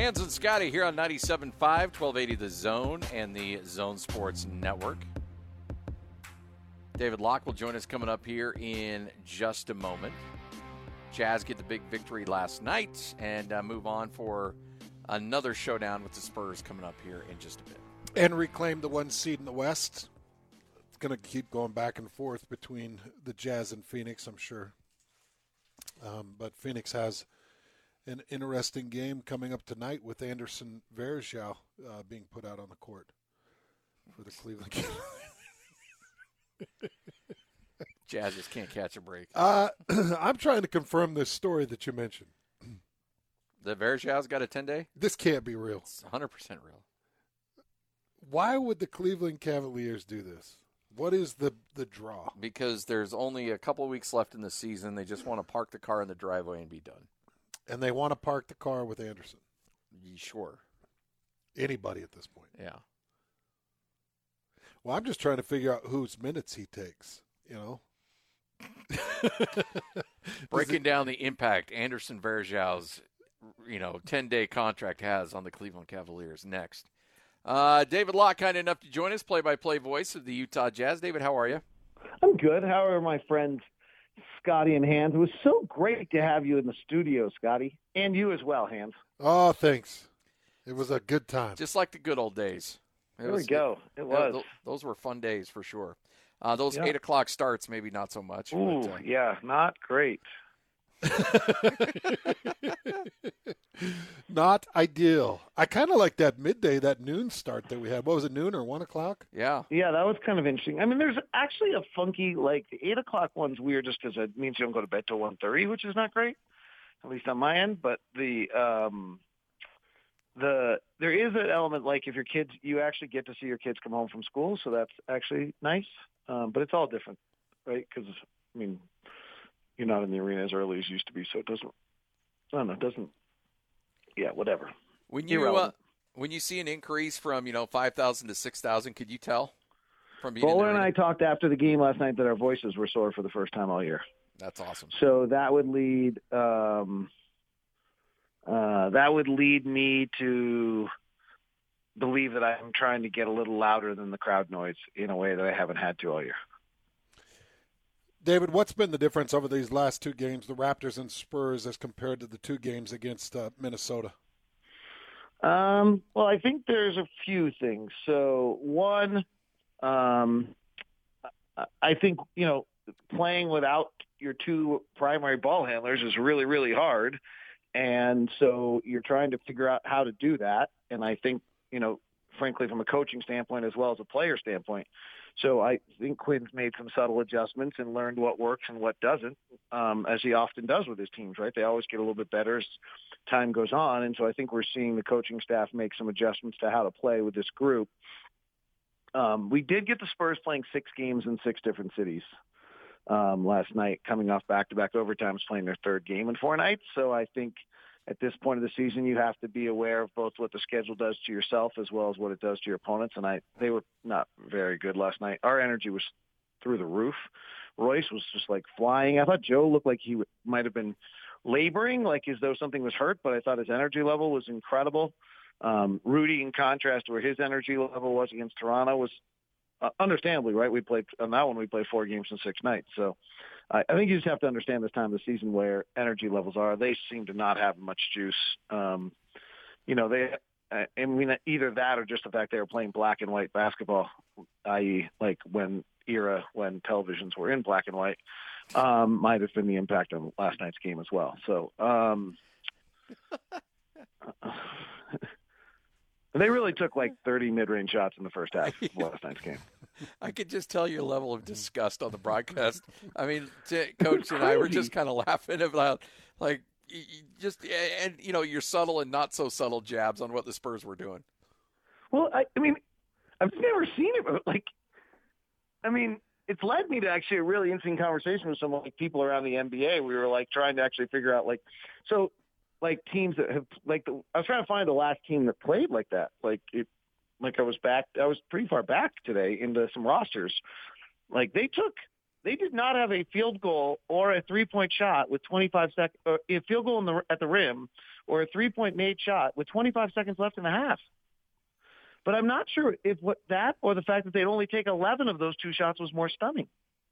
Hans and Scotty here on 97.5, 1280 The Zone and the Zone Sports Network. David Locke will join us coming up here in just a moment. Jazz get the big victory last night and move on for another showdown with the Spurs coming up here in just a bit. And reclaim the 1 seed in the West. It's going to keep going back and forth between the Jazz and Phoenix, I'm sure. But Phoenix has an interesting game coming up tonight with Anderson Varejao being put out on the court for the Cleveland Cavaliers. Jazz just can't catch a break. I'm trying to confirm this story that you mentioned. The Varejao's got a 10-day? This can't be real. It's 100% real. Why would the Cleveland Cavaliers do this? What is the draw? Because there's only a couple of weeks left in the season. They just want to park the car in the driveway and be done. And they want to park the car with Anderson. Sure. Anybody at this point. Yeah. Well, I'm just trying to figure out whose minutes he takes, Breaking down the impact Anderson Varejao's 10-day contract has on the Cleveland Cavaliers next. David Locke, kind enough to join us, play-by-play voice of the Utah Jazz. David, how are you? I'm good. How are my friends Scotty and Hans? It was so great to have you in the studio, Scotty. And you as well, Hans. Oh, thanks. It was a good time. Just like the good old days. There we go. It was. Those were fun days for sure. Those 8 o'clock starts, maybe not so much. Ooh, yeah, not great. Not ideal. I kind of like that midday, that noon start that we had. What was it, noon or 1 o'clock? Yeah. Yeah, that was kind of interesting. I mean, there's actually a funky, the 8 o'clock one's weird just because it means you don't go to bed till 1:30, which is not great, at least on my end. But there is an element if your kids, you actually get to see your kids come home from school, so that's actually nice. But it's all different, right? Because, you're not in the arena as early as you used to be, so it doesn't, whatever. When you see an increase from, 5,000 to 6,000, could you tell from being Bowler in the and arena? I talked after the game last night that our voices were sore for the first time all year. That's awesome. So that would lead me to believe that I'm trying to get a little louder than the crowd noise in a way that I haven't had to all year. David, what's been the difference over these last 2 games, the Raptors and Spurs, as compared to the 2 games against Minnesota? Well, I think there's a few things. So, one, I think, playing without your 2 primary ball handlers is really, really hard. And so you're trying to figure out how to do that. And I think, frankly, from a coaching standpoint as well as a player standpoint. So I think Quinn's made some subtle adjustments and learned what works and what doesn't, as he often does with his teams, right? They always get a little bit better as time goes on. And so I think we're seeing the coaching staff make some adjustments to how to play with this group. We did get the Spurs playing 6 games in 6 different cities last night, coming off back-to-back overtimes, playing their 3rd game in 4 nights. So I think at this point of the season, you have to be aware of both what the schedule does to yourself as well as what it does to your opponents. And they were not very good last night. Our energy was through the roof. Royce was just flying. I thought Joe looked like he might have been laboring, as though something was hurt, but I thought his energy level was incredible. Rudy, in contrast to where his energy level was against Toronto, was understandably, right? We played 4 games in 6 nights. So I think you just have to understand this time of the season where energy levels are. They seem to not have much juice. Either that or just the fact they were playing black and white basketball, i.e. when televisions were in black and white, might have been the impact on last night's game as well. So they really took 30 mid-range shots in the first half of last night's game. I could just tell your level of disgust on the broadcast. I mean, Coach and I were just kind of laughing about, your subtle and not so subtle jabs on what the Spurs were doing. Well, I mean, I've never seen it, but it's led me to actually a really interesting conversation with some people around the NBA. We were trying to actually figure out teams that have I was trying to find the last team that played like that. I was pretty far back today into some rosters. They took They did not have a field goal or a 3-point shot with 25 seconds, or a field goal at the rim, or a 3-point made shot with 25 seconds left in the half. But I'm not sure if that or the fact that they'd only take 11 of those 2 shots was more stunning.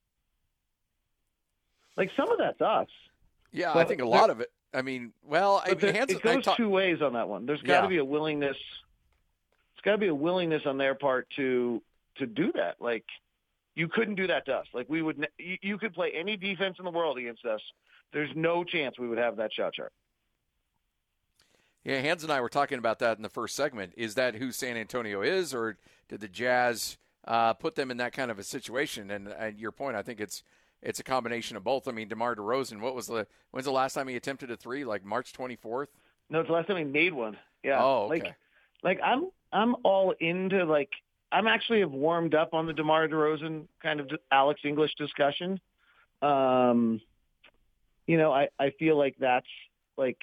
Like, some of that's us. Yeah, I think a lot of it. I mean, well, it goes 2 ways on that one. There's got to be a willingness. It's got to be a willingness on their part to do that. Like, you couldn't do that to us. Like, we would. You could play any defense in the world against us. There's no chance we would have that shot chart. Yeah, Hans and I were talking about that in the first segment. Is that who San Antonio is, or did the Jazz put them in that kind of a situation? And your point, I think it's a combination of both. I mean, DeMar DeRozan, when's the last time he attempted a 3? Like March 24th? No, it's the last time he made one. Yeah. Oh, okay. Like I'm all into, like, I'm actually have warmed up on the DeMar DeRozan kind of Alex English discussion. I feel like that's like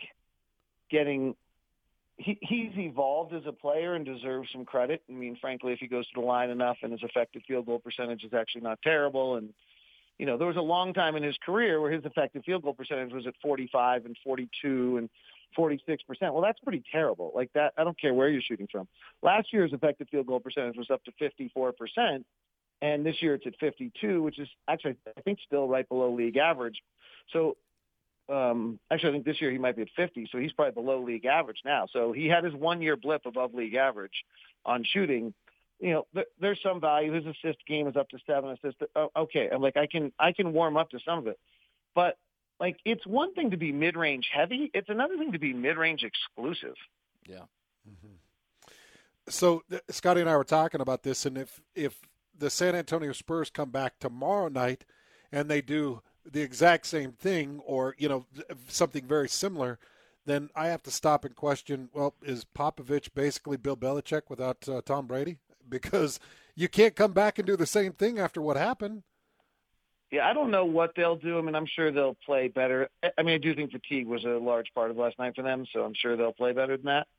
he's evolved as a player and deserves some credit. I mean, frankly, if he goes to the line enough and his effective field goal percentage is actually not terrible. And, there was a long time in his career where his effective field goal percentage was at 45 and 42 and 46%. Well, that's pretty terrible. Like that, I don't care where you're shooting from. Last year's effective field goal percentage was up to 54%, and this year it's at 52, which is actually, I think, still right below league average. So, actually, I think this year he might be at 50, so he's probably below league average now. So he had his 1-year blip above league average on shooting. There's some value. His assist game is up to 7 assists. Okay, I'm like, I can warm up to some of it, but like, it's one thing to be mid-range heavy. It's another thing to be mid-range exclusive. Yeah. Mm-hmm. So Scotty and I were talking about this, and if the San Antonio Spurs come back tomorrow night and they do the exact same thing, or something very similar, then I have to stop and question, well, is Popovich basically Bill Belichick without Tom Brady? Because you can't come back and do the same thing after what happened. Yeah, I don't know what they'll do. I mean, I'm sure they'll play better. I mean, I do think fatigue was a large part of last night for them, so I'm sure they'll play better than that.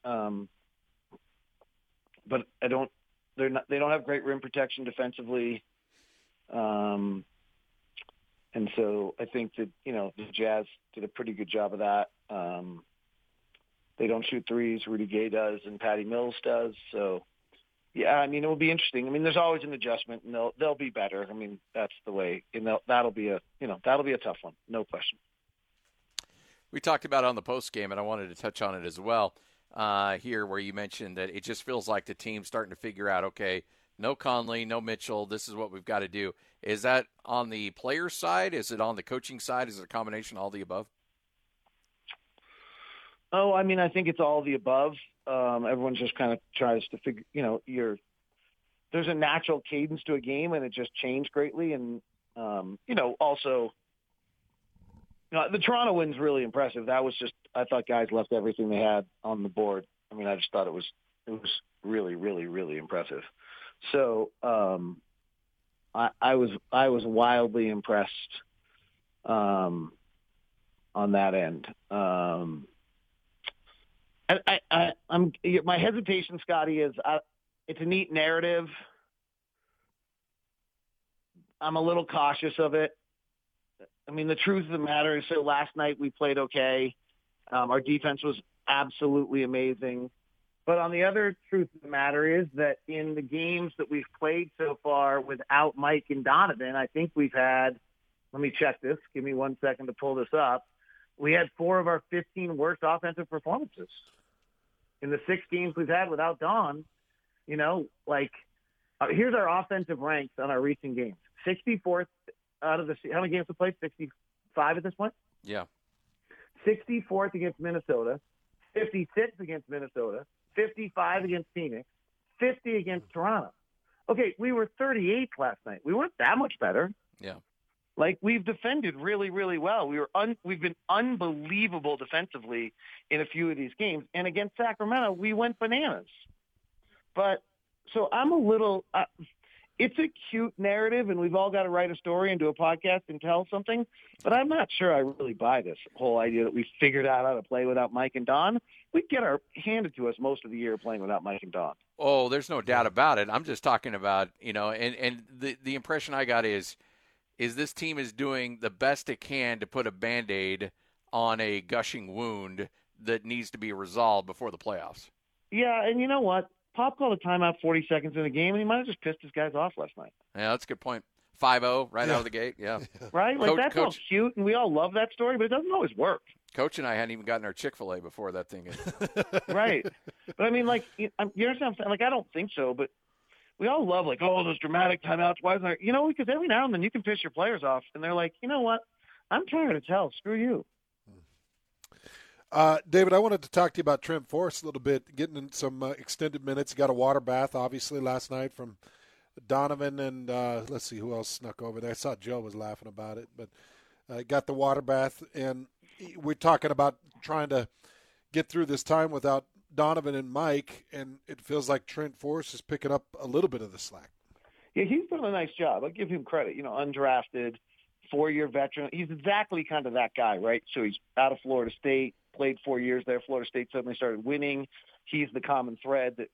But they don't have great rim protection defensively. And so I think that, the Jazz did a pretty good job of that. They don't shoot threes. Rudy Gay does, and Patty Mills does. So, yeah, I mean, it will be interesting. I mean, there's always an adjustment, and they'll be better. I mean, that's the way. And that'll be a tough one, no question. We talked about it on the post game, and I wanted to touch on it as well here, where you mentioned that it just feels like the team's starting to figure out, okay, no Conley, no Mitchell. This is what we've got to do. Is that on the player side? Is it on the coaching side? Is it a combination of all the above? Oh, I mean, I think it's all of the above. Everyone just kind of tries to figure, there's a natural cadence to a game, and it just changed greatly. And, also, the Toronto win's really impressive. That was just, I thought guys left everything they had on the board. I mean, I just thought it was really, really, really impressive. So, I was wildly impressed, on that end. I'm my hesitation, Scotty, is it's a neat narrative. I'm a little cautious of it. I mean, the truth of the matter is, so last night we played okay. Our defense was absolutely amazing. But on the other truth of the matter is that in the games that we've played so far without Mike and Donovan, I think we've had, let me check this. Give me 1 second to pull this up. We had 4 of our 15 worst offensive performances in the 6 games we've had without Don. Here's our offensive ranks on our recent games. 64th out of how many games we played? 65 at this point? Yeah. 64th against Minnesota, 56 against Minnesota, 55 against Phoenix, 50 against Toronto. Okay, we were 38th last night. We weren't that much better. Yeah. Like, we've defended really, really well. We've been unbelievable defensively in a few of these games. And against Sacramento, we went bananas. But so I'm a little it's a cute narrative, and we've all got to write a story and do a podcast and tell something. But I'm not sure I really buy this whole idea that we figured out how to play without Mike and Don. We get our handed to us most of the year playing without Mike and Don. Oh, there's no doubt about it. I'm just talking about, and the impression I got is is this team is doing the best it can to put a Band-Aid on a gushing wound that needs to be resolved before the playoffs. Yeah, and you know what? Pop called a timeout 40 seconds in the game, and he might have just pissed his guys off last night. Yeah, that's a good point. 5-0 right out of the gate, yeah. Right? Like, that's all cute, and we all love that story, but it doesn't always work. Coach and I hadn't even gotten our Chick-fil-A before that thing. Right. But, I mean, like, you understand what I'm saying? Like, I don't think so, but we all love, like, oh, those dramatic timeouts. Why isn't there? You know, because every now and then you can piss your players off, and they're like, you know what? I'm tired as hell. Screw you. David, I wanted to talk to you about Trent Forrest a little bit, getting in some extended minutes. He got a water bath, obviously, last night from Donovan, and let's see who else snuck over there. I saw Joe was laughing about it, but got the water bath, and we're talking about trying to get through this time without Donovan and Mike, and it feels like Trent Forrest is picking up a little bit of the slack. Yeah, he's done a nice job. I'll give him credit. You know, undrafted, 4-year veteran. He's exactly kind of that guy, right? So he's out of Florida State, played 4 years there. Florida State suddenly started winning. He's the common thread that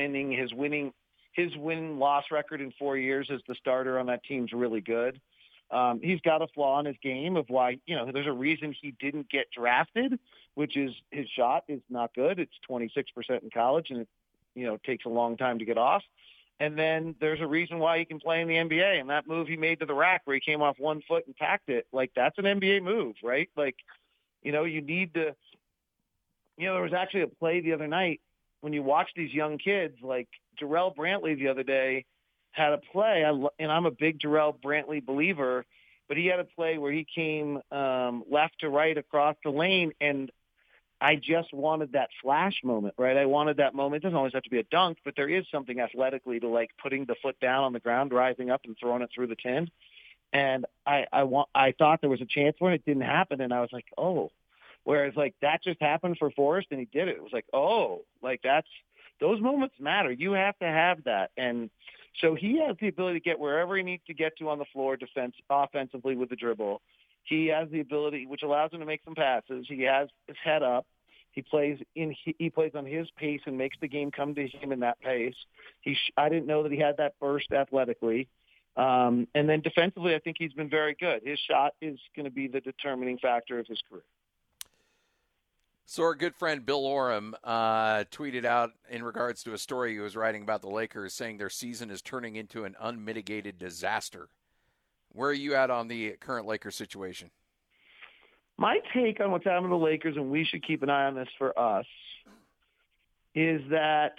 his win-loss record in 4 years as the starter on that team's really good. He's got a flaw in his game of why, you know, there's a reason he didn't get drafted, which is his shot is not good. It's 26% in college, and it, you know, takes a long time to get off. And then there's a reason why he can play in the NBA, and that move he made to the rack where he came off 1 foot and tacked it, like, that's an NBA move, right? Like, you know, you need to, you know, there was actually a play the other night when you watch these young kids, like Jarrell Brantley the other day had a play, and I'm a big Jarrell Brantley believer, but he had a play where he came left to right across the lane, and I just wanted that flash moment, right? I wanted that moment. It doesn't always have to be a dunk, but there is something athletically to, like, putting the foot down on the ground, rising up and throwing it through the 10. And I thought there was a chance for it. It didn't happen, and I was like, oh. Whereas, like, that just happened for Forrest, and he did it. It was like, oh, like, those moments matter. You have to have that. And so he has the ability to get wherever he needs to get to on the floor offensively with the dribble. He has the ability, which allows him to make some passes. He has his head up. He plays on his pace and makes the game come to him in that pace. I didn't know that he had that burst athletically. And then defensively, I think he's been very good. His shot is going to be the determining factor of his career. So our good friend Bill Oram tweeted out in regards to a story he was writing about the Lakers, saying their season is turning into an unmitigated disaster. Where are you at on the current Lakers situation? My take on what's happening to the Lakers, and we should keep an eye on this for us, is that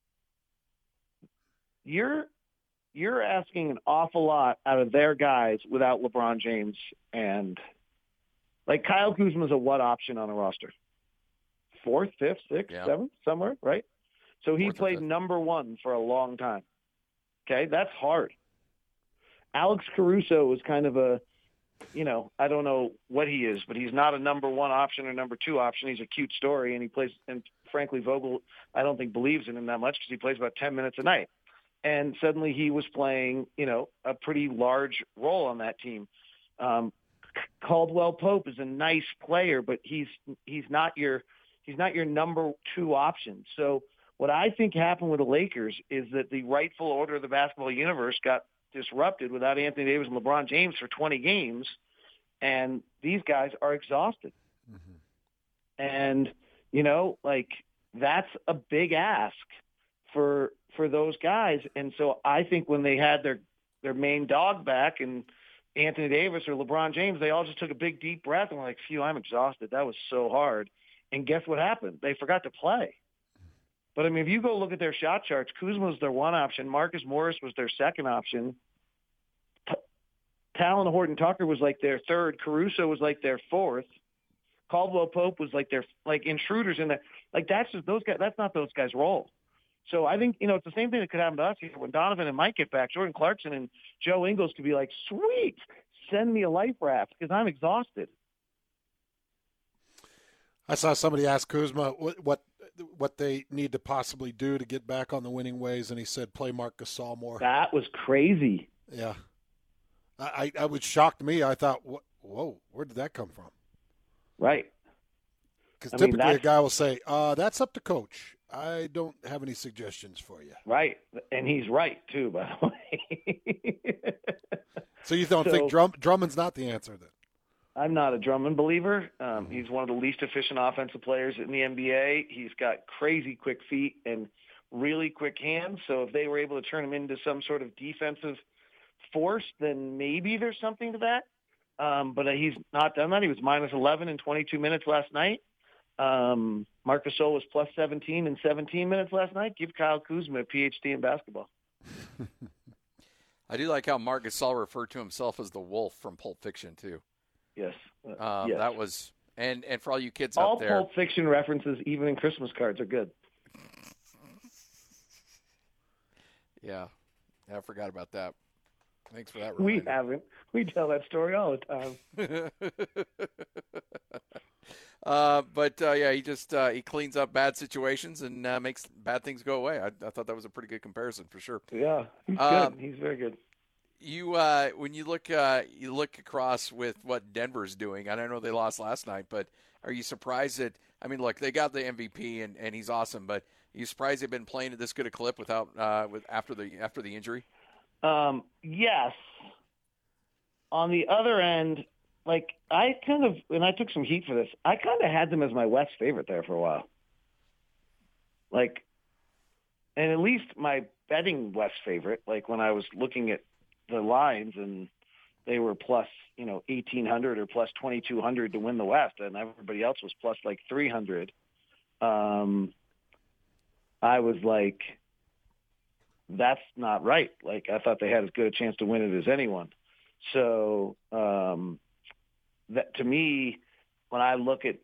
you're asking an awful lot out of their guys without LeBron James. And, like, Kyle Kuzma's a what option on a roster? 4th, 5th, 6th, 7th, somewhere, right? So he played number 1 for a long time. Okay, that's hard. Alex Caruso was kind of a, you know, I don't know what he is, but he's not a number 1 option or number 2 option. He's a cute story, and he plays, and frankly, Vogel, I don't think believes in him that much because he plays about 10 minutes a night. And suddenly he was playing, you know, a pretty large role on that team. Caldwell Pope is a nice player, but he's not your number 2 option. So what I think happened with the Lakers is that the rightful order of the basketball universe got disrupted without Anthony Davis and LeBron James for 20 games, and these guys are exhausted. Mm-hmm. And, you know, like, that's a big ask for those guys. And so I think when they had their main dog back and Anthony Davis or LeBron James, they all just took a big, deep breath and were like, phew, I'm exhausted. That was so hard. And guess what happened? They forgot to play. But, I mean, if you go look at their shot charts, Kuzma was their 1 option. Marcus Morris was their 2nd option. Talon Horton-Tucker was like their 3rd. Caruso was like their 4th. Caldwell Pope was like their, like, intruders in there. Like, that's just those guys. That's not those guys' role. So I think, you know, it's the same thing that could happen to us here. When Donovan and Mike get back, Jordan Clarkson and Joe Ingles could be like, sweet, send me a life raft because I'm exhausted. I saw somebody ask Kuzma what they need to possibly do to get back on the winning ways, and he said play Marc Gasol more. That was crazy. Yeah. I was shocked me. I thought, whoa, where did that come from? Right. Because typically a guy will say, that's up to coach. I don't have any suggestions for you. Right. And he's right, too, by the way. So you don't think Drummond's not the answer then? I'm not a Drummond believer. He's one of the least efficient offensive players in the NBA. He's got crazy quick feet and really quick hands. So if they were able to turn him into some sort of defensive force, then maybe there's something to that. But he's not done that. He was minus 11 in 22 minutes last night. Marc Gasol was plus 17 in 17 minutes last night. Give Kyle Kuzma a PhD in basketball. I do like how Marc Gasol referred to himself as the wolf from Pulp Fiction, too. Yes. Yes. That was – and for all you kids all out there – Pulp Fiction references, even in Christmas cards, are good. Yeah. I forgot about that. Thanks for that reminder. We haven't. We tell that story all the time. Yeah, he just he cleans up bad situations and makes bad things go away. I thought that was a pretty good comparison for sure. Yeah, he's good. He's very good. You when you look across with what Denver's doing, and I know they lost last night, but are you surprised that? I mean, look, they got the MVP and he's awesome, but are you surprised they've been playing at this good a clip without after the injury? Yes. On the other end, like I took some heat for this. I kind of had them as my West favorite there for a while. Like, and at least my betting West favorite, like when I was looking at the lines and they were plus, 1,800 or plus 2,200 to win the West, and everybody else was plus like 300. I was like, that's not right. Like I thought they had as good a chance to win it as anyone. So that to me, when I look at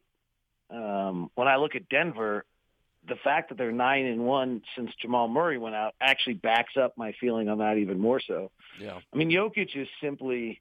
Denver, the fact that they're 9-1 since Jamal Murray went out actually backs up my feeling on that even more so. Yeah. I mean, Jokic is simply,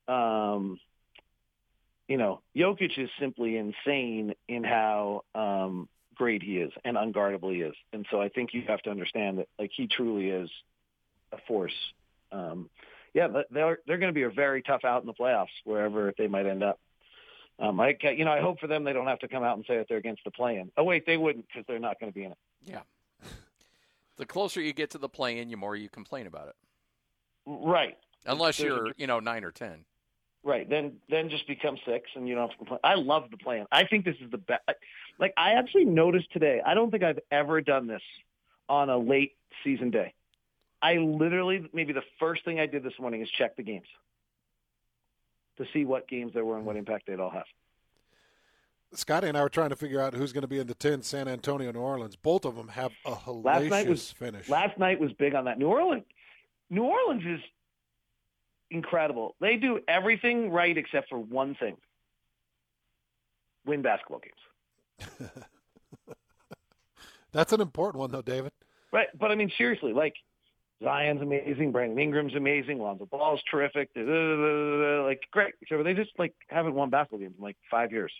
Jokic is simply insane in how great he is and unguardable he is. And so I think you have to understand that, like, he truly is a force. But they're going to be a very tough out in the playoffs, wherever they might end up. I hope for them they don't have to come out and say that they're against the play-in. Oh, wait, they wouldn't because they're not going to be in it. Yeah. The closer you get to the play-in, the more you complain about it. Right. Unless you're, 9 or 10. Right. Then just become 6 and you don't have to complain. I love the play-in. I think this is the best. Like, I actually noticed today, I don't think I've ever done this on a late season day. I literally, maybe the first thing I did this morning is check the games to see what games there were and what impact they'd all have. Scotty and I were trying to figure out who's going to be in the 10, San Antonio, New Orleans. Both of them have a hellacious finish. Last night was big on that. New Orleans is incredible. They do everything right except for one thing: win basketball games. That's an important one, though, David. Right, but I mean, seriously, like, Zion's amazing, Brandon Ingram's amazing, Lonzo Ball's terrific, like, great. So they just, like, haven't won basketball games in, like, 5 years.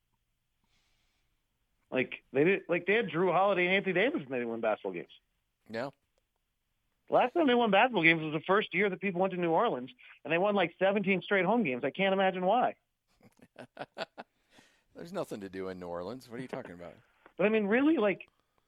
Like, they had Drew Holiday and Anthony Davis and they didn't win basketball games. Yeah. Last time they won basketball games was the first year that people went to New Orleans, and they won, like, 17 straight home games. I can't imagine why. There's nothing to do in New Orleans. What are you talking about? But, I mean, really, like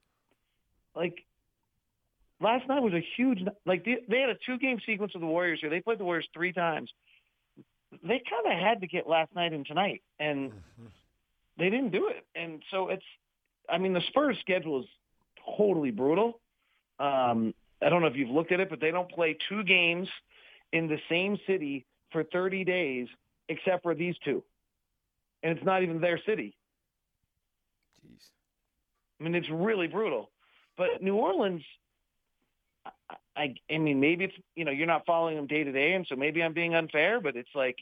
last night was a huge – like, they had a 2-game sequence with the Warriors here. They played the Warriors 3 times. They kind of had to get last night and tonight, and they didn't do it. And so the Spurs' schedule is totally brutal. I don't know if you've looked at it, but they don't play 2 games in the same city for 30 days except for these 2. And it's not even their city. Jeez. I mean, it's really brutal. But New Orleans, I mean, maybe it's, you're not following them day to day, and so maybe I'm being unfair, but it's like,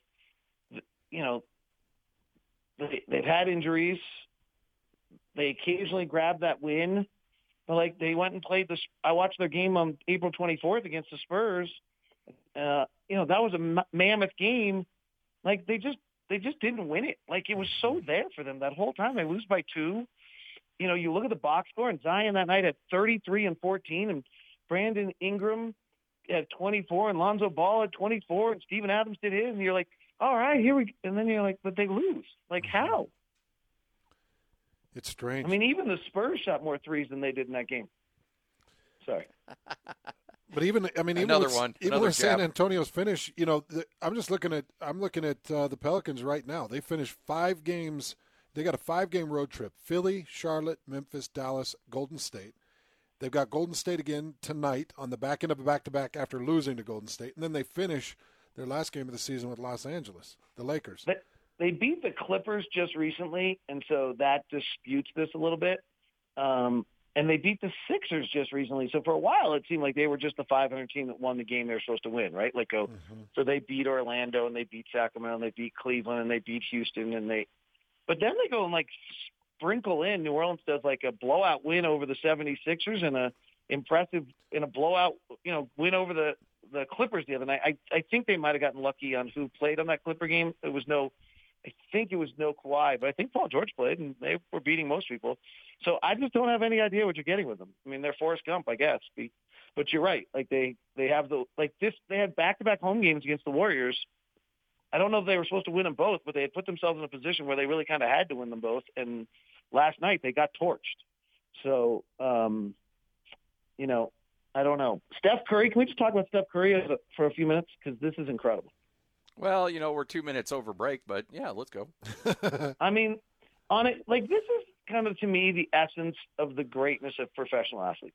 they've had injuries. They occasionally grab that win. But, like, they went and played I watched their game on April 24th against the Spurs. That was a mammoth game. Like, they just didn't win it. Like, it was so there for them that whole time. They lose by 2. You look at the box score, and Zion that night had 33 and 14, and Brandon Ingram had 24, and Lonzo Ball had 24, and Steven Adams did his, and you're like, all right, here we go. And then you're like, but they lose. Like, how? It's strange. I mean, even the Spurs shot more threes than they did in that game. Sorry. But even Another one. Even Another with San jab. Antonio's finish, I'm looking at the Pelicans right now. They finished 5 games. They got a 5-game road trip: Philly, Charlotte, Memphis, Dallas, Golden State. They've got Golden State again tonight on the back end of a back-to-back after losing to Golden State, and then they finish their last game of the season with Los Angeles, the Lakers. They beat the Clippers just recently, and so that disputes this a little bit. And they beat the Sixers just recently. So for a while, it seemed like they were just the 500 team that won the game they were supposed to win, right? So they beat Orlando, and they beat Sacramento, and they beat Cleveland, and they beat Houston, but then they go and sprinkle in. New Orleans does a blowout win over the 76ers and a blowout, win over the Clippers the other night. I think they might have gotten lucky on who played on that Clipper game. I think it was no Kawhi, but I think Paul George played, and they were beating most people. So I just don't have any idea what you're getting with them. I mean, they're Forrest Gump, I guess. But you're right. They have they had back-to-back home games against the Warriors. I don't know if they were supposed to win them both, but they had put themselves in a position where they really kind of had to win them both. And last night they got torched. So, I don't know. Steph Curry, can we just talk about Steph Curry for a few minutes? Because this is incredible. Well, we're 2 minutes over break, but yeah, let's go. I mean, on it, this is kind of, to me, the essence of the greatness of professional athletes.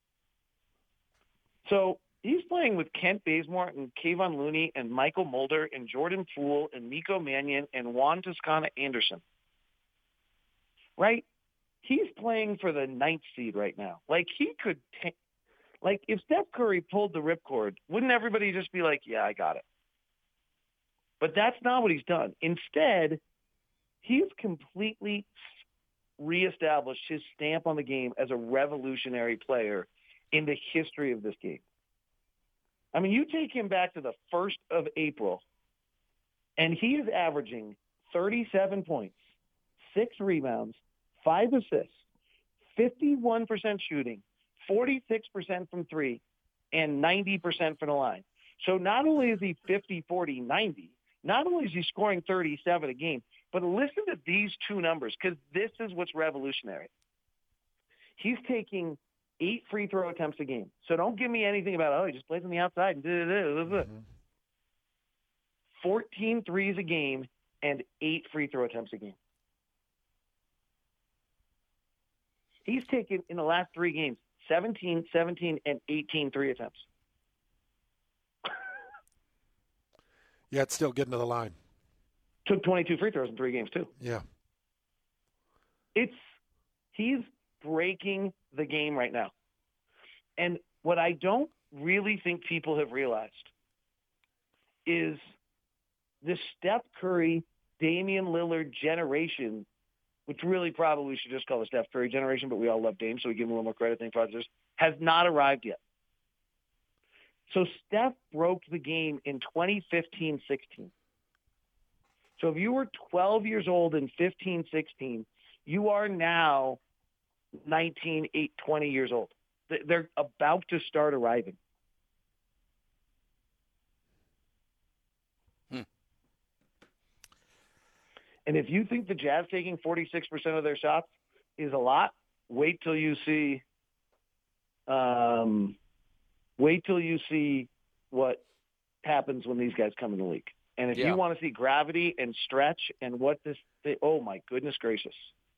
So he's playing with Kent Bazemore and Kayvon Looney and Michael Mulder and Jordan Poole and Nico Mannion and Juan Toscana Anderson. Right? He's playing for the 9th seed right now. He could if Steph Curry pulled the ripcord, wouldn't everybody just be like, yeah, I got it? But that's not what he's done. Instead, he's completely reestablished his stamp on the game as a revolutionary player in the history of this game. I mean, you take him back to the 1st of April, and he is averaging 37 points, 6 rebounds, 5 assists, 51% shooting, 46% from 3, and 90% from the line. So not only is he 50, 40, 90, not only is he scoring 37 a game, but listen to these two numbers, because this is what's revolutionary. He's taking 8 free throw attempts a game. So don't give me anything about, he just plays on the outside. 14 threes a game and 8 free throw attempts a game. He's taken, in the last 3 games, 17, 17, and 18 3 attempts. Yet still getting to the line. Took 22 free throws in 3 games, too. Yeah. He's breaking the game right now. And what I don't really think people have realized is the Steph Curry, Damian Lillard generation, which really probably we should just call the Steph Curry generation, but we all love Dame, so we give him a little more credit than others, has not arrived yet. So Steph broke the game in 2015-16. So if you were 12 years old in 15-16, you are now 19, 20 years old. They're about to start arriving. And if you think the Jazz taking 46% of their shots is a lot, wait till you see what happens when these guys come in the league. And if you want to see gravity and stretch and oh my goodness gracious.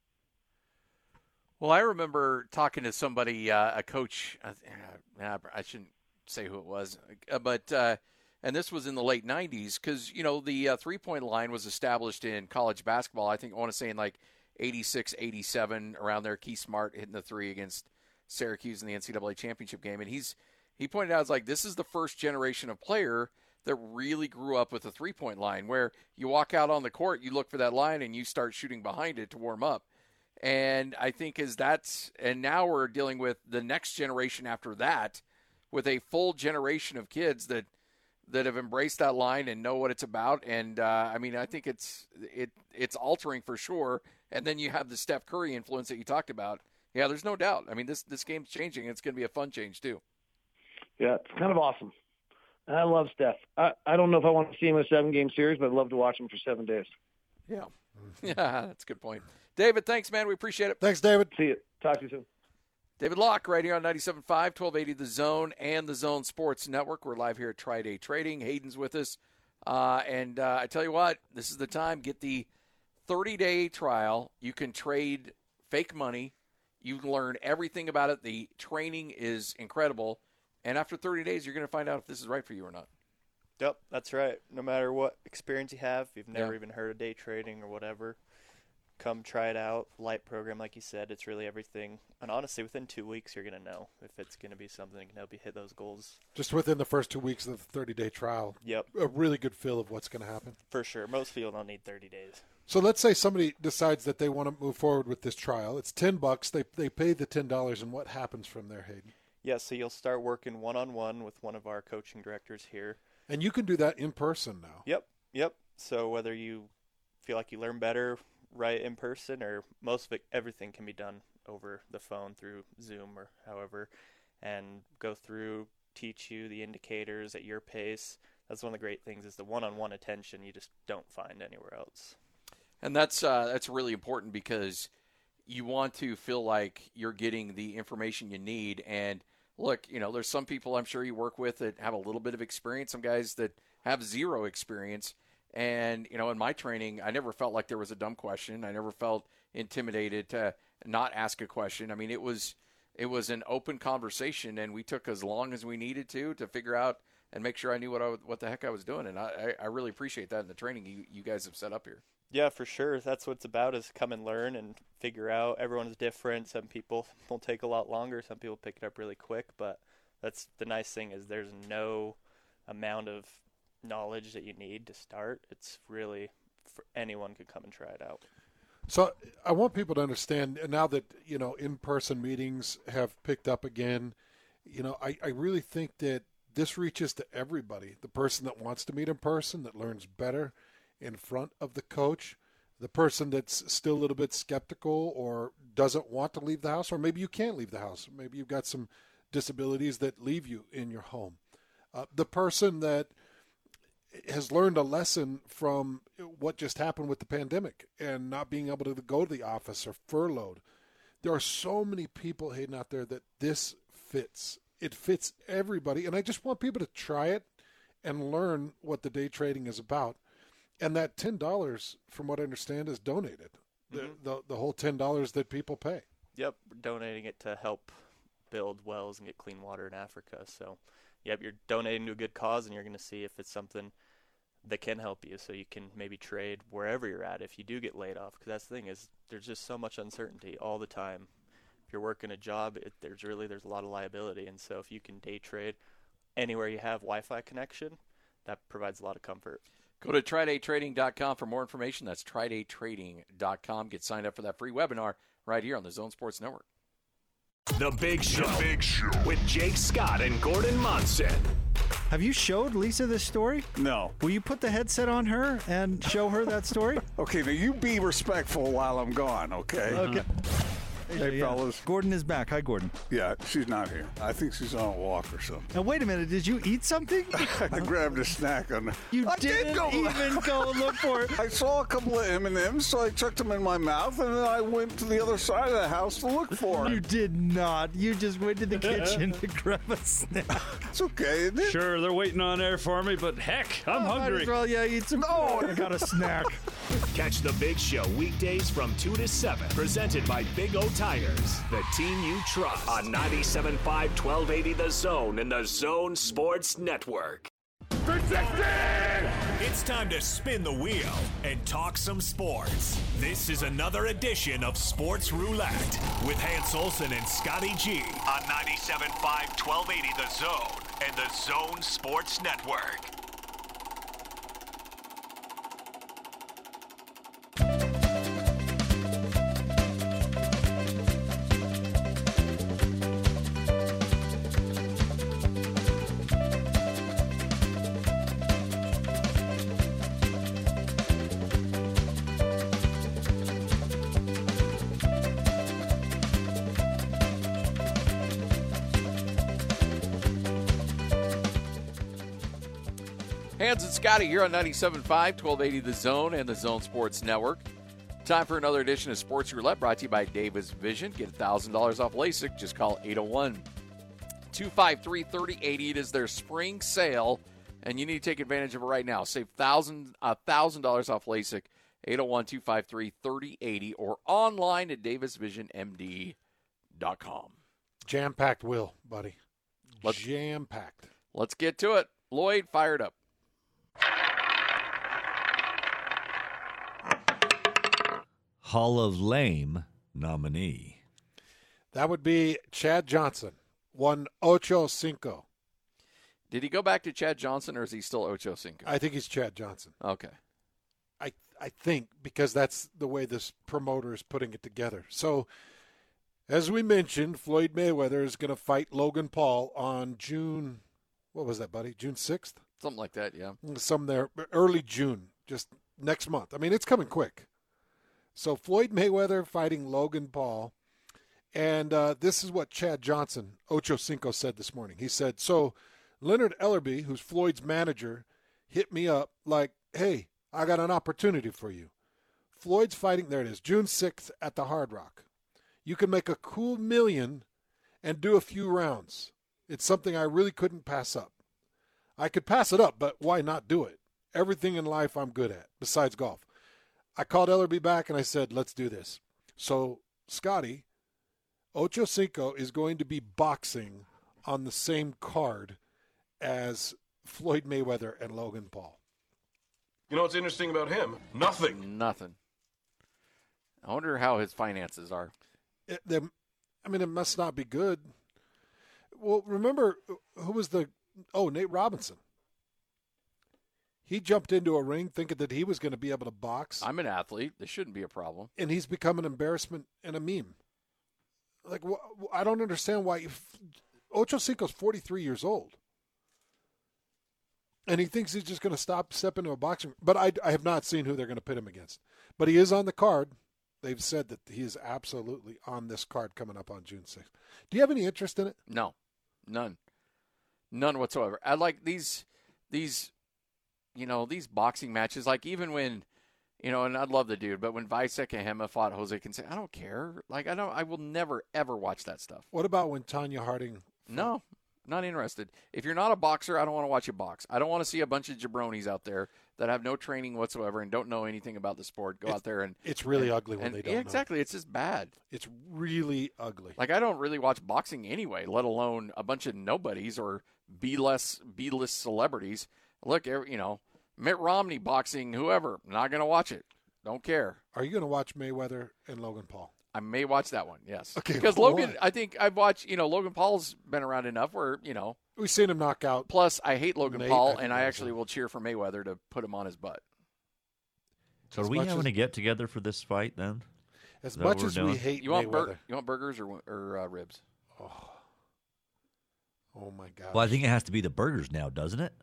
Well, I remember talking to somebody, a coach, I shouldn't say who it was, but and this was in the late 90s because, the three-point line was established in college basketball, I want to say in 86, 87, around there. Keith Smart hitting the 3 against Syracuse in the NCAA championship game. And he pointed out, this is the first generation of player that really grew up with a three-point line where you walk out on the court, you look for that line, and you start shooting behind it to warm up. And I think and now we're dealing with the next generation after that with a full generation of kids that have embraced that line and know what it's about. And, I think it's altering for sure. And then you have the Steph Curry influence that you talked about. Yeah, there's no doubt. This game's changing. It's going to be a fun change, too. Yeah, it's kind of awesome. I love Steph. I don't know if I want to see him in a 7-game series, but I'd love to watch him for 7 days. Yeah. Yeah, that's a good point. David, thanks, man. We appreciate it. Thanks, David. See you. Talk to you soon. David Locke right here on 97.5, 1280 The Zone and the Zone Sports Network. We're live here at Tri-Day Trading. Hayden's with us. And I tell you what, this is the time. Get the 30-day trial. You can trade fake money. You can learn everything about it. The training is incredible. And after 30 days, you're going to find out if this is right for you or not. Yep, that's right. No matter what experience you have, if you've never even heard of day trading or whatever, come try it out. Light program, like you said, it's really everything. And honestly, within 2 weeks, you're going to know if it's going to be something that can help you hit those goals. Just within the first 2 weeks of the 30-day trial. Yep. A really good feel of what's going to happen. For sure. Most people don't need 30 days. So let's say somebody decides that they want to move forward with this trial. It's $10. They pay the $10, and what happens from there, Hayden? Yeah, so you'll start working one-on-one with one of our coaching directors here. And you can do that in person now. Yep. So whether you feel like you learn better right in person, or most of it, everything can be done over the phone through Zoom or however, and go through, teach you the indicators at your pace. That's one of the great things is the one-on-one attention you just don't find anywhere else. And that's really important because you want to feel like you're getting the information you need. And look, there's some people I'm sure you work with that have a little bit of experience, some guys that have zero experience. And, in my training, I never felt like there was a dumb question. I never felt intimidated to not ask a question. I mean, it was an open conversation, and we took as long as we needed to figure out and make sure I knew what the heck I was doing. And I really appreciate that in the training you guys have set up here. Yeah, for sure. That's what it's about, is come and learn and figure out. Everyone's different. Some people will take a lot longer. Some people pick it up really quick. But that's the nice thing is there's no amount of knowledge that you need to start. It's really anyone could come and try it out. So I want people to understand now that, in-person meetings have picked up again, I really think that this reaches to everybody. The person that wants to meet in person, that learns better in front of the coach, the person that's still a little bit skeptical or doesn't want to leave the house, or maybe you can't leave the house. Maybe you've got some disabilities that leave you in your home. The person that has learned a lesson from what just happened with the pandemic and not being able to go to the office or furloughed. There are so many people, Hayden, out there that this fits. It fits everybody. And I just want people to try it and learn what the day trading is about. And that $10, from what I understand, is donated. The whole $10 that people pay. Yep, we're donating it to help build wells and get clean water in Africa. So, yep, you're donating to a good cause, and you're going to see if it's something that can help you, so you can maybe trade wherever you're at if you do get laid off. Because that's the thing is there's just so much uncertainty all the time. If you're working a job, there's a lot of liability. And so if you can day trade anywhere you have Wi-Fi connection, that provides a lot of comfort. Go to TriDayTrading.com for more information. That's TriDayTrading.com. Get signed up for that free webinar right here on the Zone Sports Network. The Big Show, with Jake Scott and Gordon Monson. Have you showed Lisa this story? No. Will you put the headset on her and show her that story? Okay, now you be respectful while I'm gone, okay? Okay. Hey, fellas. Gordon is back. Hi, Gordon. Yeah, she's not here. I think she's on a walk or something. Now, wait a minute. Did you eat something? I grabbed a snack on the... You didn't even go look for it. I saw a couple of M&Ms, so I chucked them in my mouth, and then I went to the other side of the house to look for You it. did not. You just went to the kitchen to grab a snack. It's okay, isn't it? Sure, they're waiting on there for me, but heck, I'm hungry. Might as well, eat some. Oh, I got a snack. Catch The Big Show weekdays from 2 to 7. Presented by Big O Tires, the team you trust. On 97.5, 1280 The Zone and the Zone Sports Network. It's time to spin the wheel and talk some sports. This is another edition of Sports Roulette with Hans Olsen and Scotty G on 97.5, 1280 The Zone and the Zone Sports Network. Hans and Scotty here on 97.5, 1280 The Zone and the Zone Sports Network. Time for another edition of Sports Roulette, brought to you by Davis Vision. Get $1,000 off LASIK. Just call 801-253-3080. It is their spring sale, and you need to take advantage of it right now. Save $1,000 off LASIK, 801-253-3080, or online at davisvisionmd.com. Jam-packed will, buddy. Jam-packed. Let's get to it. Lloyd, fired up. Hall of Lame nominee. That would be Chad Johnson. 1-8-5. Did he go back to Chad Johnson, or is he still Ocho Cinco? I think he's Chad Johnson. Okay. I think, because that's the way this promoter is putting it together. So, as we mentioned, Floyd Mayweather is going to fight Logan Paul on June, what was that, buddy? June 6th? Something like that, yeah. Some there, early June, just next month. I mean, it's coming quick. So Floyd Mayweather fighting Logan Paul. And this is what Chad Johnson, Ocho Cinco, said this morning. He said, so Leonard Ellerby, who's Floyd's manager, hit me up like, hey, I got an opportunity for you. Floyd's fighting, there it is, June 6th at the Hard Rock. You can make a cool $1 million and do a few rounds. It's something I really couldn't pass up. I could pass it up, but why not do it? Everything in life I'm good at, besides golf. I called Ellerby back and I said, let's do this. So, Scotty, Ocho Cinco is going to be boxing on the same card as Floyd Mayweather and Logan Paul. You know what's interesting about him? Nothing. I wonder how his finances are. It must not be good. Well, remember, who was Nate Robinson. He jumped into a ring thinking that he was going to be able to box. I'm an athlete. This shouldn't be a problem. And he's become an embarrassment and a meme. Like, I don't understand why. Ocho Cinco's 43 years old. And he thinks he's just going to step into a boxing. But I have not seen who they're going to pit him against. But he is on the card. They've said that he is absolutely on this card coming up on June 6th. Do you have any interest in it? No. None whatsoever. I like these boxing matches, like even when, and I love the dude, but when Vicek Hema fought Jose Canseco, I don't care. Like, I will never, ever watch that stuff. What about when Tanya Harding fought? No, not interested. If you're not a boxer, I don't want to watch you box. I don't want to see a bunch of jabronis out there that have no training whatsoever and don't know anything about the sport go out there and it's really ugly when they don't know. Exactly. It's just bad. It's really ugly. Like, I don't really watch boxing anyway, let alone a bunch of nobodies or B-list celebrities. Look, Mitt Romney boxing, whoever, not going to watch it. Don't care. Are you going to watch Mayweather and Logan Paul? I may watch that one, yes. Okay. Because Logan, I think I've watched, Logan Paul's been around enough where, we've seen him knock out. Plus, I hate Logan Paul, and I actually will cheer for Mayweather to put him on his butt. So are we having a get-together for this fight, then? As much as we hate Mayweather. You want burgers or ribs? Oh, my God. Well, I think it has to be the burgers now, doesn't it?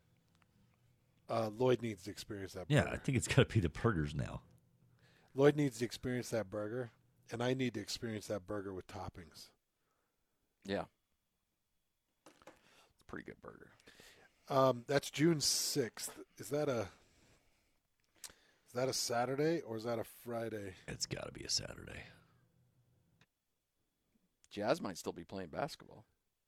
Lloyd needs to experience that burger. Yeah, I think it's got to be the burgers now. Lloyd needs to experience that burger, and I need to experience that burger with toppings. Yeah. It's a pretty good burger. That's June 6th. Is that a Saturday or is that a Friday? It's got to be a Saturday. Jazz might still be playing basketball.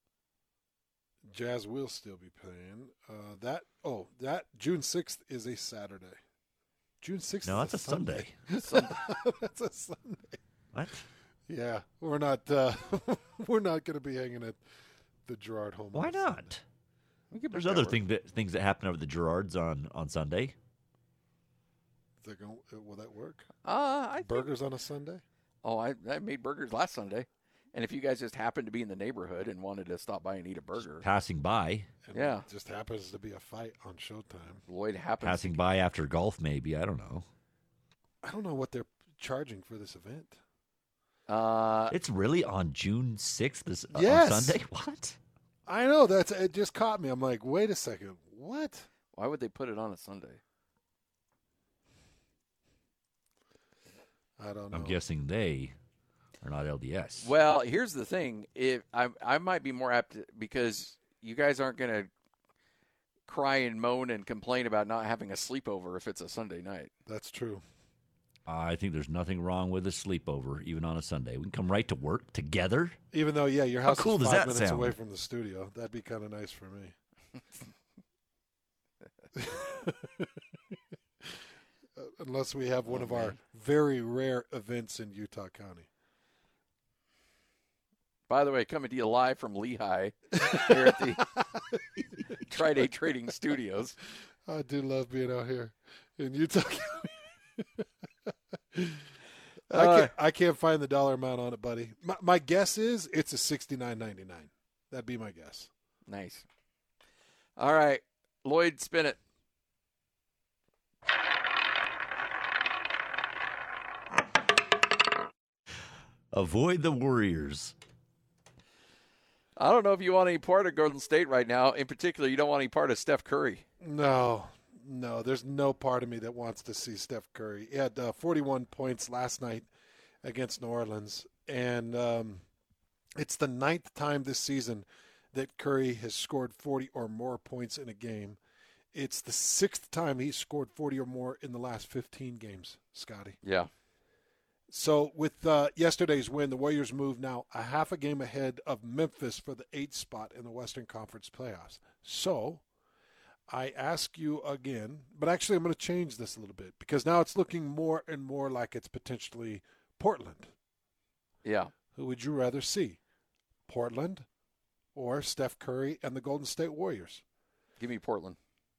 Jazz will still be playing. That June 6th is a Saturday. June 6th No, is that's a Sunday. That's a Sunday. What? Yeah, we're not going to be hanging at the Gerard home. Why not? There's other things that happen over the Gerards on Sunday. Will that work? Burgers on a Sunday? Oh, I made burgers last Sunday. And if you guys just happened to be in the neighborhood and wanted to stop by and eat a burger. Just passing by. And it just happens to be a fight on Showtime. Lloyd happens. Passing by after golf, maybe. I don't know. I don't know what they're charging for this event. It's really on June 6th yes. on Sunday? What? I know. It just caught me. I'm like, wait a second. What? Why would they put it on a Sunday? I don't know. I'm guessing they are not LDS. Well, here's the thing. I might be more apt because you guys aren't going to cry and moan and complain about not having a sleepover if it's a Sunday night. That's true. I think there's nothing wrong with a sleepover, even on a Sunday. We can come right to work together. Even though, your house cool is does 5 that minutes sound? away from the studio. That'd be kind of nice for me. Unless we have one of our very rare events in Utah County. By the way, coming to you live from Lehigh here at the Tri-Day Trading Studios. I do love being out here in Utah County. I can't find the dollar amount on it, buddy. My guess is it's a $69.99. That'd be my guess. Nice. All right, Lloyd, spin it. Avoid the Warriors. I don't know if you want any part of Golden State right now. In particular, you don't want any part of Steph Curry. No, there's no part of me that wants to see Steph Curry. He had 41 points last night against New Orleans, and it's the 9th time this season that Curry has scored 40 or more points in a game. It's the 6th time he's scored 40 or more in the last 15 games, Scotty. Yeah. So with yesterday's win, the Warriors move now a half a game ahead of Memphis for the 8th spot in the Western Conference playoffs. So I ask you again, but actually I'm going to change this a little bit because now it's looking more and more like it's potentially Portland. Yeah. Who would you rather see, Portland or Steph Curry and the Golden State Warriors? Give me Portland.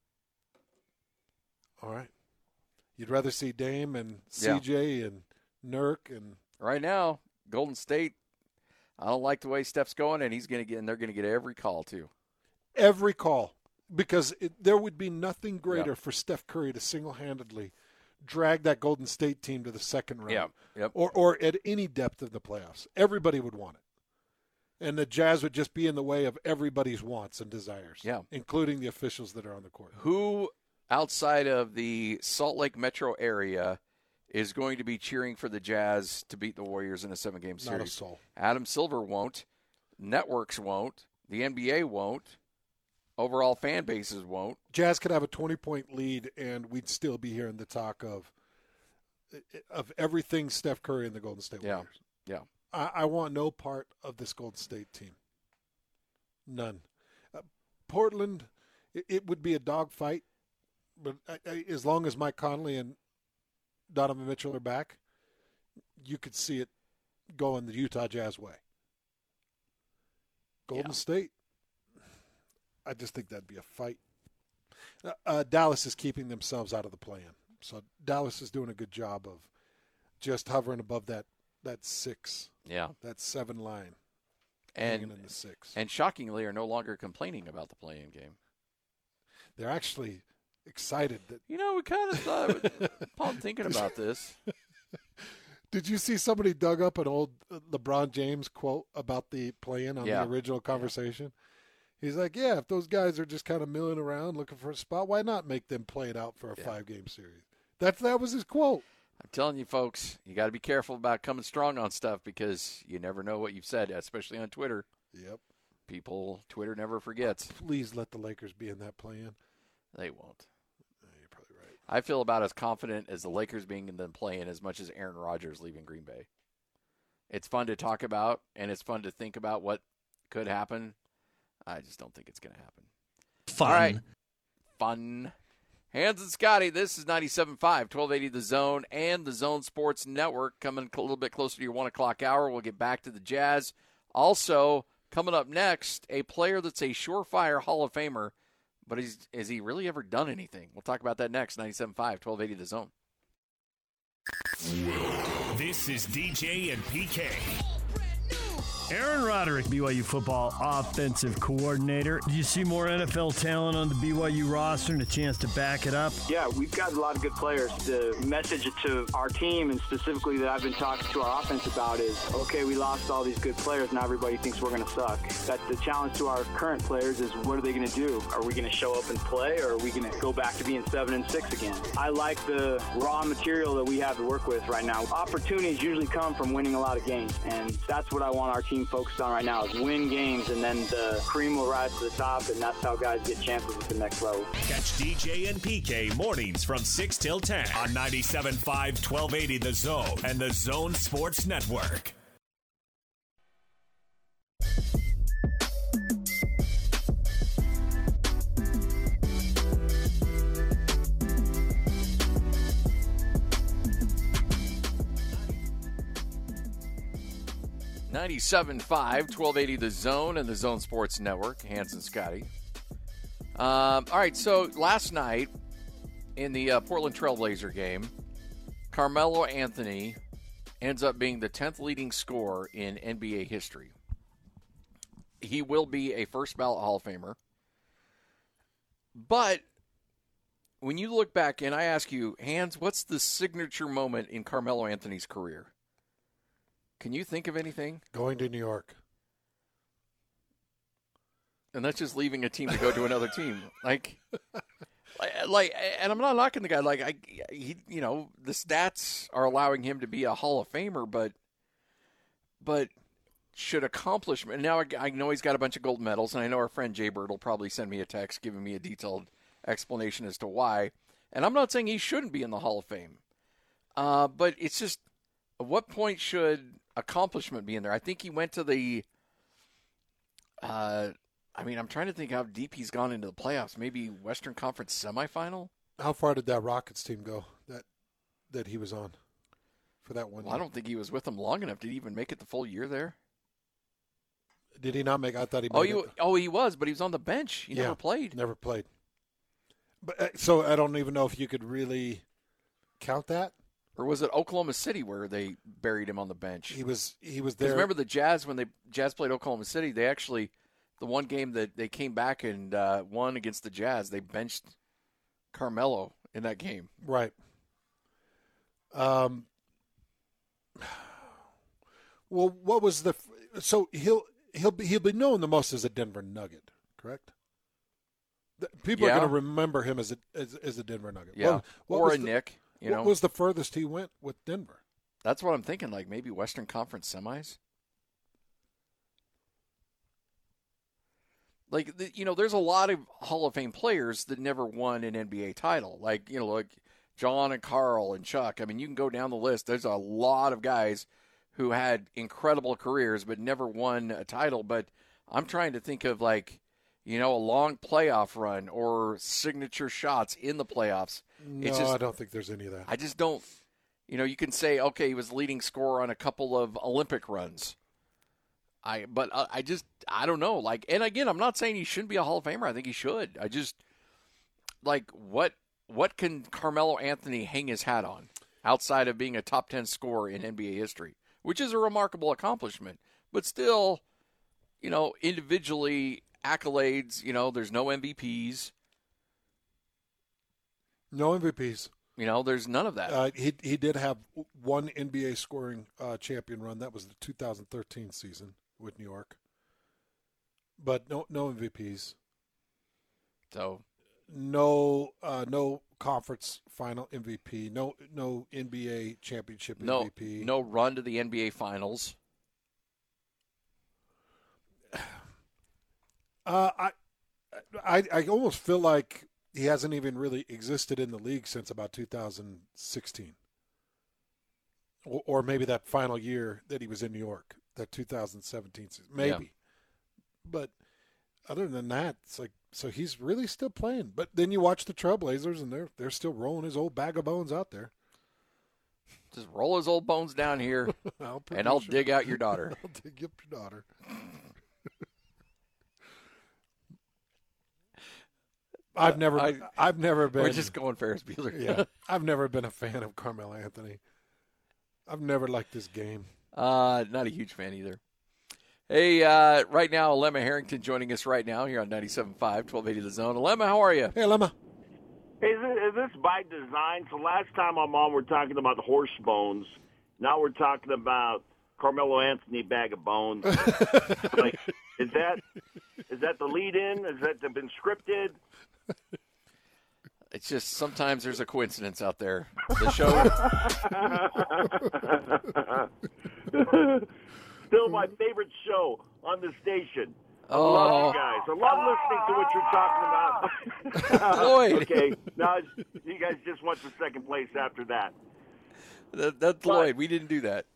All right. You'd rather see Dame and CJ and Nurk and right now, Golden State. I don't like the way Steph's going, and they're going to get every call too. Every call, because there would be nothing greater for Steph Curry to single-handedly drag that Golden State team to the second round, or at any depth of the playoffs. Everybody would want it, and the Jazz would just be in the way of everybody's wants and desires, including the officials that are on the court. Who outside of the Salt Lake metro area is going to be cheering for the Jazz to beat the Warriors in a 7-game series? Not a soul. Adam Silver won't. Networks won't. The NBA won't. Overall fan bases won't. Jazz could have a 20-point lead, and we'd still be hearing the talk of everything Steph Curry and the Golden State Warriors. Yeah. I want no part of this Golden State team. None. Portland, it would be a dogfight, but as long as Mike Conley and Donovan Mitchell are back, you could see it going the Utah Jazz way. Golden State, I just think that'd be a fight. Dallas is keeping themselves out of the play-in. So Dallas is doing a good job of just hovering above that 6, that 7 line, hanging in the 6. And shockingly are no longer complaining about the play-in game. They're actually excited that we kind of thought upon thinking about this. Did you see somebody dug up an old LeBron James quote about the play-in on the original conversation? He's like, if those guys are just kind of milling around looking for a spot, why not make them play it out for a 5-game series? That was his quote. I'm telling you, folks, you got to be careful about coming strong on stuff because you never know what you've said, especially on Twitter. Yep. Twitter never forgets. Please let the Lakers be in that play-in. They won't. You're probably right. I feel about as confident as the Lakers being in the play-in as much as Aaron Rodgers leaving Green Bay. It's fun to talk about, and it's fun to think about what could happen. I just don't think it's going to happen. Fun. All right. Fun. Hans and Scotty, this is 97.5, 1280 The Zone, and the Zone Sports Network. Coming a little bit closer to your 1 o'clock hour. We'll get back to the Jazz. Also, coming up next, a player that's a surefire Hall of Famer, but has he really ever done anything? We'll talk about that next. 97.5, 1280 The Zone. This is DJ and PK. Aaron Roderick, BYU football offensive coordinator. Do you see more NFL talent on the BYU roster and a chance to back it up? Yeah, we've got a lot of good players. The message to our team, and specifically that I've been talking to our offense about, is, okay, we lost all these good players. Now everybody thinks we're going to suck. That's the challenge to our current players is, what are they going to do? Are we going to show up and play, or are we going to go back to being 7-6 again? I like the raw material that we have to work with right now. Opportunities usually come from winning a lot of games, and that's what I want our team team focused on right now is win games, and then the cream will rise to the top, and that's how guys get chances at the next level. Catch DJ and PK mornings from 6 till 10 on 97.5, 1280 The Zone and the Zone Sports Network. .97.5, 1280 The Zone and the Zone Sports Network. Hans and Scotty. All right, so last night in the Portland Trailblazer game, Carmelo Anthony ends up being the 10th leading scorer in NBA history. He will be a first ballot Hall of Famer. But when you look back, and I ask you, Hans, what's the signature moment in Carmelo Anthony's career? Can you think of anything? Going to New York. And that's just leaving a team to go to another team. Like, and I'm not knocking the guy. Like, the stats are allowing him to be a Hall of Famer, but should accomplishment. Now I know he's got a bunch of gold medals, and I know our friend Jay Bird will probably send me a text giving me a detailed explanation as to why. And I'm not saying he shouldn't be in the Hall of Fame, but it's just, at what point should accomplishment be in there? I think he went to the. I'm trying to think how deep he's gone into the playoffs. Maybe Western Conference semifinal? How far did that Rockets team go that he was on for that one? Well, I don't think he was with them long enough. Did he even make it the full year there? Did he not make? I thought he made it. He was, but he was on the bench. He never played. Never played. But so I don't even know if you could really count that. Or was it Oklahoma City where they buried him on the bench? He was there. Because remember the Jazz, when Jazz played Oklahoma City, they actually, the one game that they came back and won against the Jazz, they benched Carmelo in that game. Right. Well, what was the? So he'll be known the most as a Denver Nugget, correct? People are going to remember him as a Denver Nugget. Yeah, or a Knick. What was the furthest he went with Denver? That's what I'm thinking, like maybe Western Conference semis. Like, there's a lot of Hall of Fame players that never won an NBA title. Like John and Carl and Chuck. I mean, you can go down the list. There's a lot of guys who had incredible careers but never won a title. But I'm trying to think of, a long playoff run or signature shots in the playoffs. No, I don't think there's any of that. I just don't. You can say, okay, he was leading scorer on a couple of Olympic runs. I don't know. And again, I'm not saying he shouldn't be a Hall of Famer. I think he should. I just, what can Carmelo Anthony hang his hat on outside of being a top 10 scorer in NBA history, which is a remarkable accomplishment. But still, individually, accolades, there's no MVPs. No MVPs. There's none of that. He did have one NBA scoring champion run. That was the 2013 season with New York. But no MVPs. So no conference final MVP. No NBA championship MVP. No run to the NBA finals. I almost feel like he hasn't even really existed in the league since about 2016. Or maybe that final year that he was in New York, that 2017 season. Maybe. Yeah. But other than that, it's like, so he's really still playing. But then you watch the Trailblazers, and they're still rolling his old bag of bones out there. Just roll his old bones down here, and I'll dig out your daughter. I'll dig up your daughter. I've never been. We're just going Ferris Bueller. Yeah, I've never been a fan of Carmelo Anthony. I've never liked this game. Not a huge fan either. Hey, right now, Lemma Harrington joining us right now here on 97.5, 1280 The Zone. Lemma, how are you? Hey, Lemma. Hey, is this by design? So last time I'm on, we're talking about horse bones. Now we're talking about Carmelo Anthony bag of bones. Is that the lead-in? Has that been scripted? It's just sometimes there's a coincidence out there. The show. still my favorite show on the station. I love you guys. I love listening to what you're talking about. Lloyd. Okay, now you guys just went to second place after that. That's Lloyd. We didn't do that.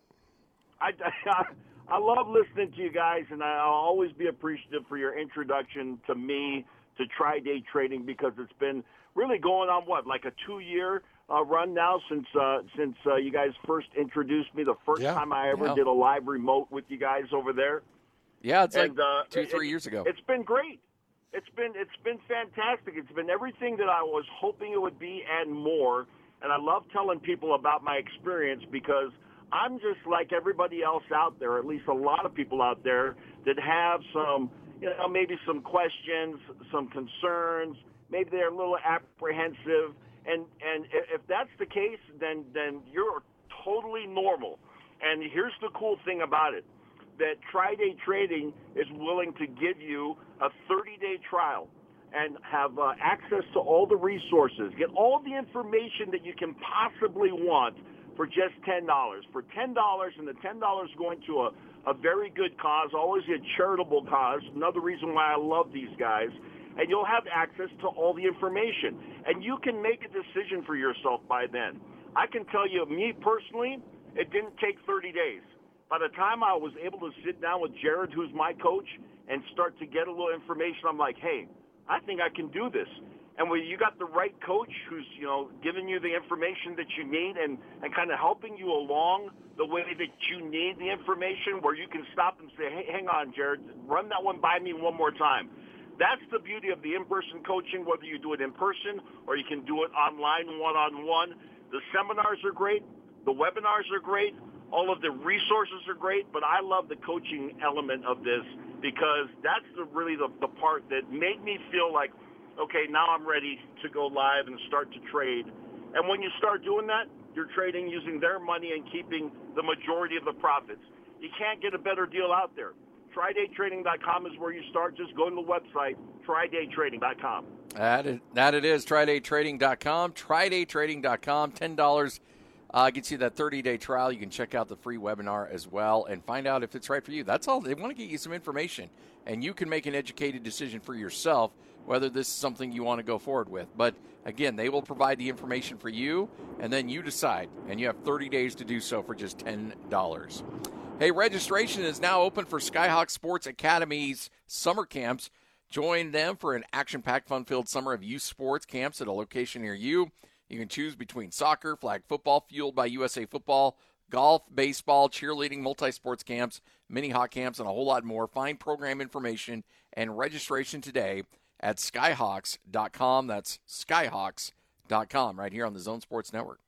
I love listening to you guys, and I'll always be appreciative for your introduction to me to Tri-Day Trading, because it's been really going on, like a 2-year run now since you guys first introduced me the first time I ever did a live remote with you guys over there. Yeah, it's like 2-3 years ago. It's been great. It's been fantastic. It's been everything that I was hoping it would be and more. And I love telling people about my experience, because I'm just like everybody else out there, at least a lot of people out there that have some, maybe some questions, some concerns. Maybe they're a little apprehensive. And if that's the case, then you're totally normal. And here's the cool thing about it, that Tri-Day Trading is willing to give you a 30-day trial and have access to all the resources, get all the information that you can possibly want for just $10. For $10, and the $10 going to a very good cause, always a charitable cause, another reason why I love these guys. And you'll have access to all the information. And you can make a decision for yourself by then. I can tell you, me personally, it didn't take 30 days. By the time I was able to sit down with Jared, who's my coach, and start to get a little information, I'm like, hey, I think I can do this. And when you got the right coach who's, giving you the information that you need and kind of helping you along the way that you need the information, where you can stop and say, hey, hang on, Jared, run that one by me one more time. That's the beauty of the in-person coaching, whether you do it in person or you can do it online one-on-one. The seminars are great. The webinars are great. All of the resources are great, but I love the coaching element of this, because that's really the part that made me feel like, okay, now I'm ready to go live and start to trade. And when you start doing that, you're trading using their money and keeping the majority of the profits. You can't get a better deal out there. TriDayTrading.com is where you start. Just go to the website, TriDayTrading.com. That it is, TriDayTrading.com. TriDayTrading.com, $10 gets you that 30-day trial. You can check out the free webinar as well and find out if it's right for you. That's all. They want to get you some information, and you can make an educated decision for yourself whether this is something you want to go forward with. But, again, they will provide the information for you, and then you decide, and you have 30 days to do so for just $10. Hey, registration is now open for Skyhawk Sports Academy's summer camps. Join them for an action-packed, fun-filled summer of youth sports camps at a location near you. You can choose between soccer, flag football, fueled by USA Football, golf, baseball, cheerleading, multi-sports camps, mini-hawk camps, and a whole lot more. Find program information and registration today at skyhawks.com. That's skyhawks.com right here on the Zone Sports Network.